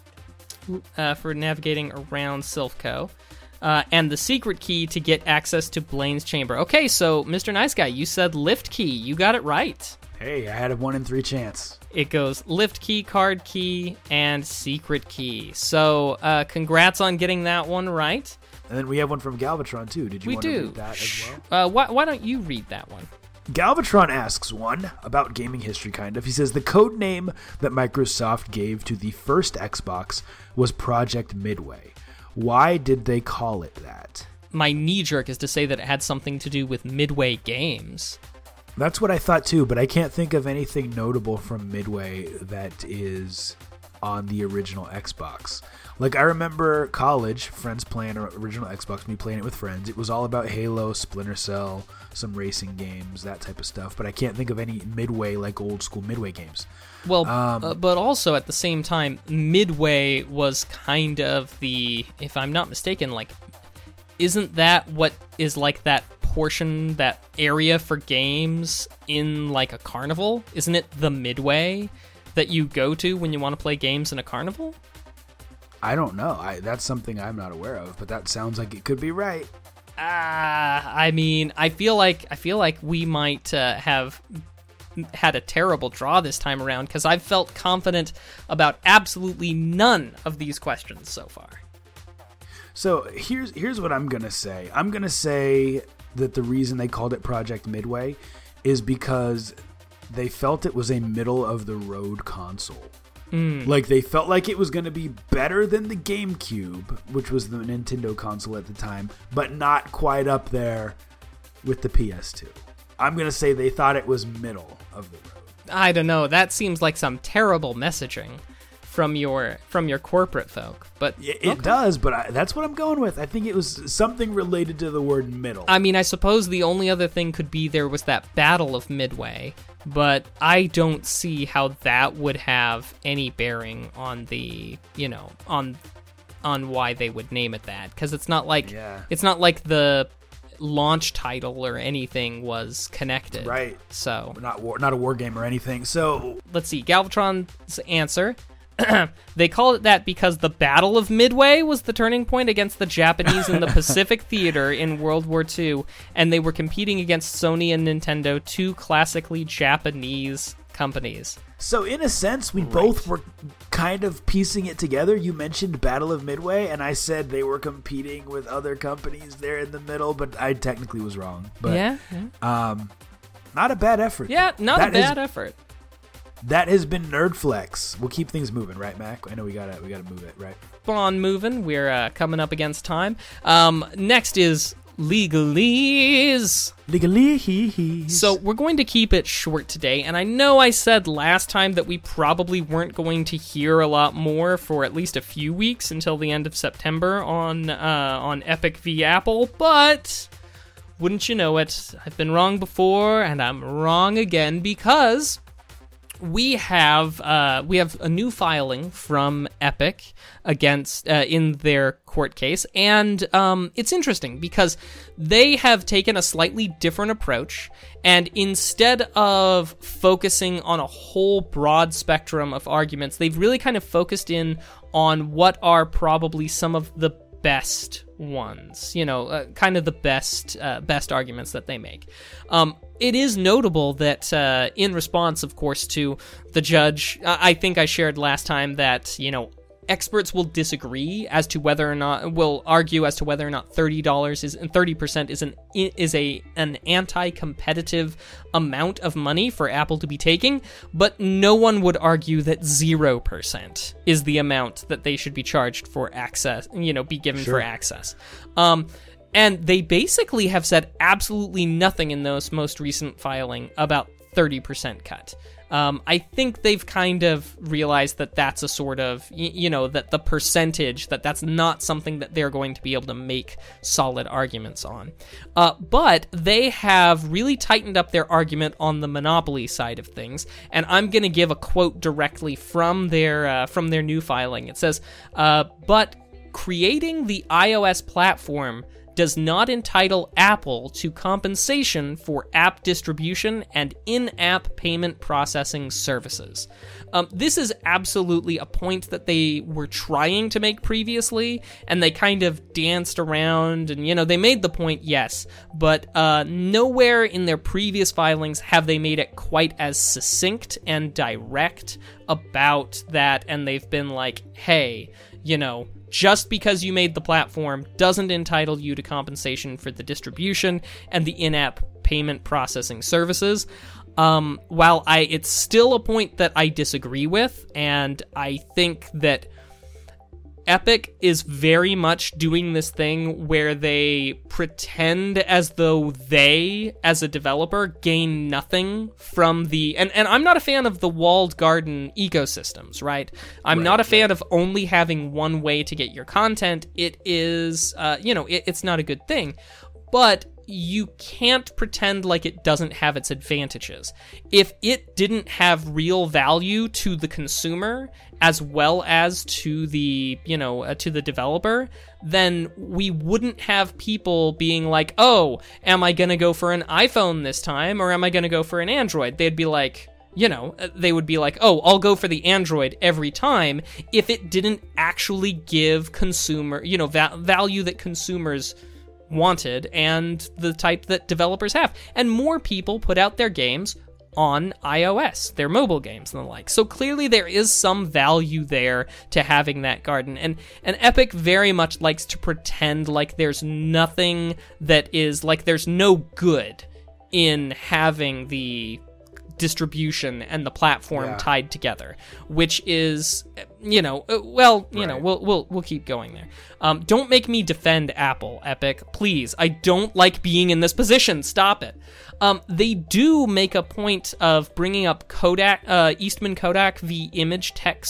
And the secret key to get access to Blaine's chamber. Okay, so Mr. Nice Guy, you said lift key. You got it right. Hey, I had a 1 in 3 chance. It goes lift key, card key, and secret key. So, congrats on getting that one right. And then we have one from Galvatron, too. Did you want to read that as well? Why don't you read that one? Galvatron asks one about gaming history, kind of. He says, the code name that Microsoft gave to the first Xbox was Project Midway. Why did they call it that? My knee-jerk is to say that it had something to do with Midway Games. That's what I thought too, but I can't think of anything notable from Midway that is on the original Xbox. Like, I remember college, friends playing original Xbox, me playing it with friends. It was all about Halo, Splinter Cell, some racing games, that type of stuff, but I can't think of any Midway, like old school Midway games. Well, but also at the same time, Midway was kind of the, if I'm not mistaken, like, isn't that what is like that portion, that area for games in like a carnival? Isn't it the Midway that you go to when you want to play games in a carnival? I don't know. That's something I'm not aware of, but that sounds like it could be right. I mean, I feel like we might have had a terrible draw this time around because I've felt confident about absolutely none of these questions so far. So here's what I'm gonna say. I'm gonna say that the reason they called it Project Midway is because they felt it was a middle of the road console. Like, they felt like it was going to be better than the GameCube, which was the Nintendo console at the time, but not quite up there with the PS2. I'm going to say they thought it was middle of the road. I don't know. That seems like some terrible messaging from your corporate folk. But it does, but that's what I'm going with. I think it was something related to the word middle. I mean, I suppose the only other thing could be there was that Battle of Midway, but I don't see how that would have any bearing on the, on why they would name it that, because it's not like the launch title or anything was connected. Right. So not a war game or anything. So let's see. Galvatron's answer. They called it that because the Battle of Midway was the turning point against the Japanese in the Pacific Theater in World War II, and they were competing against Sony and Nintendo, two classically Japanese companies. So in a sense, we both were kind of piecing it together. You mentioned Battle of Midway, and I said they were competing with other companies there in the middle, but I technically was wrong. But, yeah. Not a bad effort. Yeah, not a bad effort. That has been Nerdflex. We'll keep things moving, right, Mac? I know we gotta move it, right? On moving. We're coming up against time. Next is Legalese. Legalese. So we're going to keep it short today, and I know I said last time that we probably weren't going to hear a lot more for at least a few weeks until the end of September on Epic v Apple, but wouldn't you know it, I've been wrong before, and I'm wrong again, because we have a new filing from Epic against in their court case, and it's interesting because they have taken a slightly different approach, and instead of focusing on a whole broad spectrum of arguments, they've really kind of focused in on what are probably some of the best ones, kind of the best arguments that they make. It is notable that in response, of course, to the judge, I think I shared last time that, experts will disagree as to whether or not, will argue as to whether or not $30% is an anti-competitive amount of money for Apple to be taking, but no one would argue that 0% is the amount that they should be charged for access, be given for access. And they basically have said absolutely nothing in those most recent filing about 30% cut. I think they've kind of realized that that's a sort of, that the percentage, that's not something that they're going to be able to make solid arguments on. But they have really tightened up their argument on the monopoly side of things, and I'm going to give a quote directly from their new filing. It says, but creating the iOS platform does not entitle Apple to compensation for app distribution and in-app payment processing services. This is absolutely a point that they were trying to make previously, and they kind of danced around, and, they made the point, yes, but nowhere in their previous filings have they made it quite as succinct and direct about that, and they've been like, hey, just because you made the platform doesn't entitle you to compensation for the distribution and the in-app payment processing services. While it's still a point that I disagree with, and I think that Epic is very much doing this thing where they pretend as though they, as a developer, gain nothing from the... And I'm not a fan of the walled garden ecosystems, right? I'm not a fan of only having one way to get your content. It is, it's not a good thing. But you can't pretend like it doesn't have its advantages. If it didn't have real value to the consumer as well as to the, to the developer, then we wouldn't have people being like, oh, am I going to go for an iPhone this time or am I going to go for an Android? They'd be like, they would be like, oh, I'll go for the Android every time if it didn't actually give consumer, value that consumers wanted and the type that developers have. And more people put out their games on iOS, their mobile games and the like. So clearly there is some value there to having that garden. And Epic very much likes to pretend like there's nothing that is, like there's no good in having the distribution and the platform tied together, which is, we'll keep going there. Don't make me defend Apple, Epic, please. I don't like being in this position. Stop it. They do make a point of bringing up Eastman Kodak v. Image Tech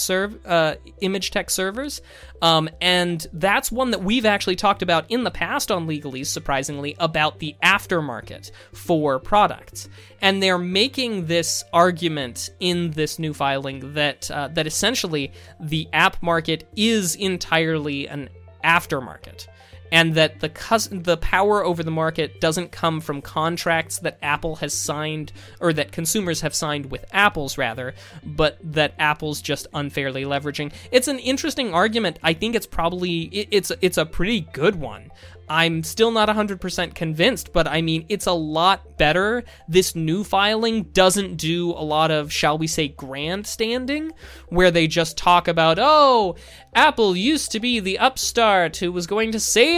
servers, and that's one that we've actually talked about in the past on Legalese, surprisingly, about the aftermarket for products. And they're making this argument in this new filing that essentially the app market is entirely an aftermarket, and that the power over the market doesn't come from contracts that Apple has signed, or that consumers have signed with Apple's rather, but that Apple's just unfairly leveraging. It's an interesting argument. I think it's probably, it's a pretty good one. I'm still not 100% convinced, but I mean, it's a lot better. This new filing doesn't do a lot of, shall we say, grandstanding, where they just talk about, oh, Apple used to be the upstart who was going to save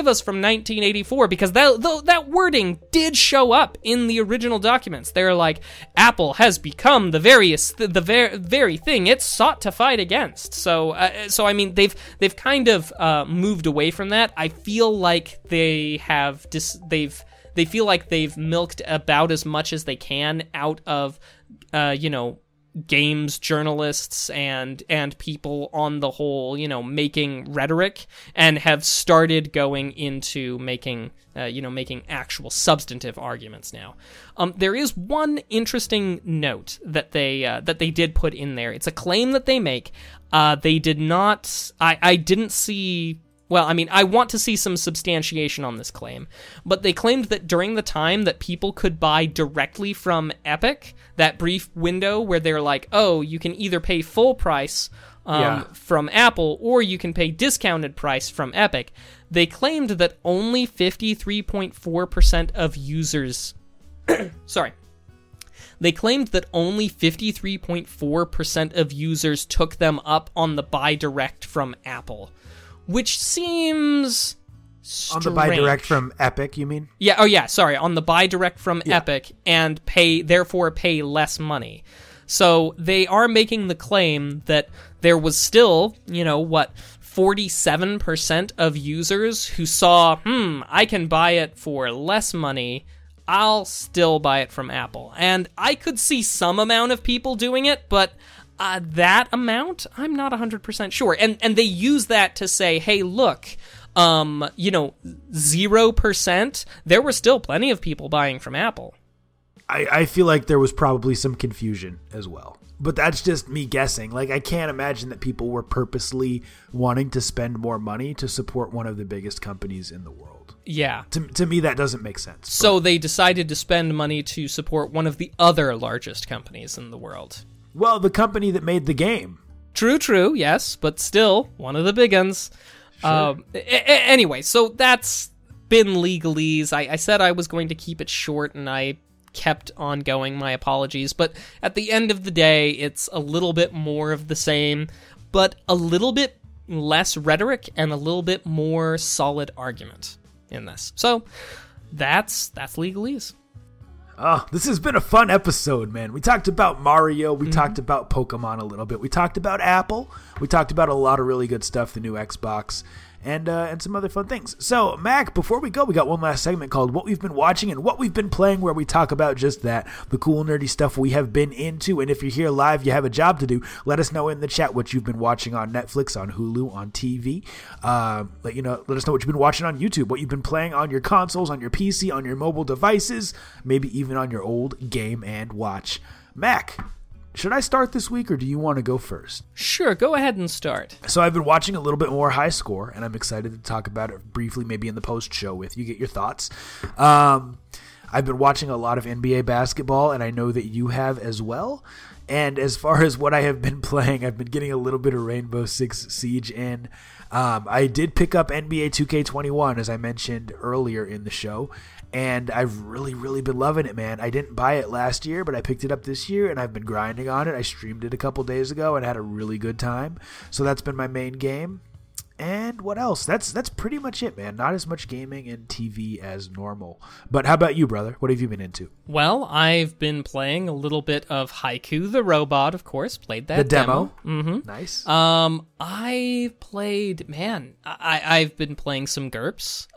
Save Us from 1984, because that wording did show up in the original documents. They're like, Apple has become the very thing it sought to fight against. So I mean, they've kind of moved away from that. I feel like they feel like they've milked about as much as they can out of, games journalists and people on the whole, making rhetoric, and have started going into making actual substantive arguments now. There is one interesting note that they did put in there. It's a claim that they make. They did not. I didn't see. Well, I mean, I want to see some substantiation on this claim, but they claimed that during the time that people could buy directly from Epic, that brief window where they're like, oh, you can either pay full price from Apple, or you can pay discounted price from Epic, they claimed that only 53.4% of users... Sorry. They claimed that only 53.4% of users took them up on the buy direct from Apple. Which seems strange. On the buy direct from Epic, you mean? Yeah. Oh, yeah. Sorry. On the buy direct from Epic, and therefore pay less money. So they are making the claim that there was still, 47% of users who saw, I can buy it for less money. I'll still buy it from Apple. And I could see some amount of people doing it, but that amount, I'm not 100% sure. And they use that to say, hey, look, 0%, there were still plenty of people buying from Apple. I feel like there was probably some confusion as well. But that's just me guessing. Like, I can't imagine that people were purposely wanting to spend more money to support one of the biggest companies in the world. Yeah. To me, that doesn't make sense. So they decided to spend money to support one of the other largest companies in the world. Well, the company that made the game. True, yes, but still, one of the big ones. Sure. Anyway, so that's been legalese. I said I was going to keep it short, and I kept on going. My apologies. But at the end of the day, it's a little bit more of the same, but a little bit less rhetoric and a little bit more solid argument in this. So that's legalese. Oh, this has been a fun episode, man. We talked about Mario. We talked about Pokemon a little bit. We talked about Apple. We talked about a lot of really good stuff, the new Xbox, and some other fun things. So, Mac, before we go, we got one last segment called What We've Been Watching and What We've Been Playing, where we talk about just that, the cool, nerdy stuff we have been into. And if you're here live, you have a job to do. Let us know in the chat what you've been watching on Netflix, on Hulu, on TV. Let us know what you've been watching on YouTube, what you've been playing on your consoles, on your PC, on your mobile devices, maybe even on your old Game & Watch. Mac, should I start this week, or do you want to go first? Sure, go ahead and start. So I've been watching a little bit more High Score, and I'm excited to talk about it briefly, maybe in the post-show with you, get your thoughts. I've been watching a lot of NBA basketball, and I know that you have as well. And as far as what I have been playing, I've been getting a little bit of Rainbow Six Siege in. I did pick up NBA 2K21, as I mentioned earlier in the show, and I've really, really been loving it, man. I didn't buy it last year, but I picked it up this year, and I've been grinding on it. I streamed it a couple days ago and had a really good time. So that's been my main game. And what else? That's pretty much it, man. Not as much gaming and TV as normal. But how about you, brother? What have you been into? Well, I've been playing a little bit of Haiku the Robot, of course. Played that the demo. Mm-hmm. Nice. I played, I've been playing some GURPS.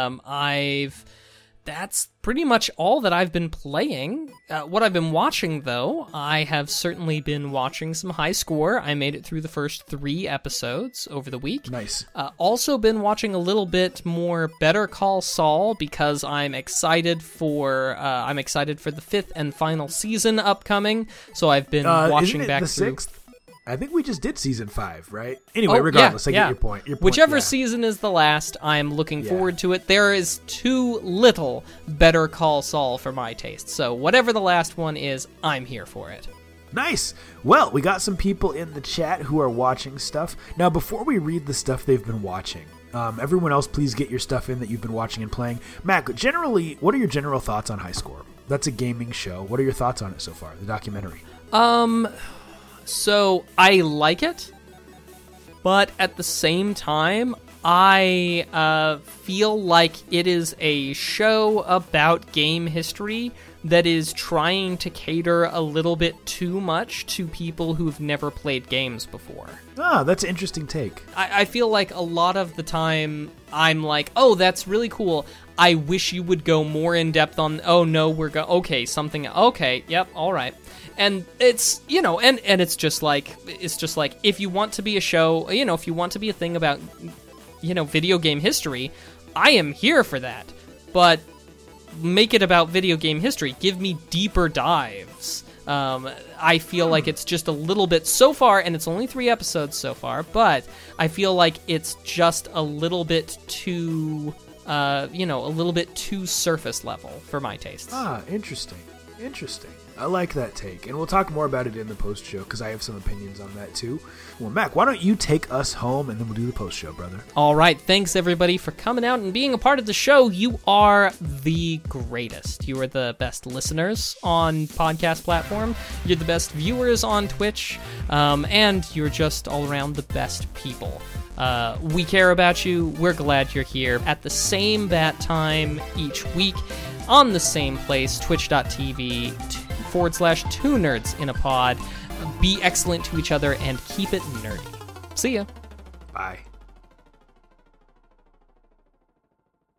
That's pretty much all that I've been playing. What I've been watching, though, I have certainly been watching some High Score. I made it through the first 3 episodes over the week. Nice. Also been watching a little bit more Better Call Saul because I'm excited for the 5th and final season upcoming. So I've been watching back the through. 6th? I think we just did season 5, right? Anyway, regardless, I get your point. Whichever season is the last, I'm looking forward to it. There is too little Better Call Saul for my taste, so whatever the last one is, I'm here for it. Nice. Well, we got some people in the chat who are watching stuff. Now, before we read the stuff they've been watching, everyone else, please get your stuff in that you've been watching and playing. Mac, generally, what are your general thoughts on High Score? That's a gaming show. What are your thoughts on it so far, the documentary? So, I like it, but at the same time, I feel like it is a show about game history that is trying to cater a little bit too much to people who've never played games before. Ah, that's an interesting take. I feel like a lot of the time I'm like, oh, that's really cool. I wish you would go more in depth on, oh no, okay, yep, all right. And it's, and it's just like, if you want to be a show, if you want to be a thing about, video game history, I am here for that. But make it about video game history. Give me deeper dives. I feel like it's just a little bit so far, and it's only 3 episodes so far, but I feel like it's just a little bit too, a little bit too surface level for my tastes. Ah, interesting. I like that take, and we'll talk more about it in the post-show, because I have some opinions on that, too. Well, Mac, why don't you take us home, and then we'll do the post-show, brother. All right, thanks, everybody, for coming out and being a part of the show. You are the greatest. You are the best listeners on podcast platform. You're the best viewers on Twitch, and you're just all around the best people. We care about you. We're glad you're here at the same bat time each week on the same place, twitch.tv/2nerds in a pod. Be excellent to each other and keep it nerdy. See ya. Bye.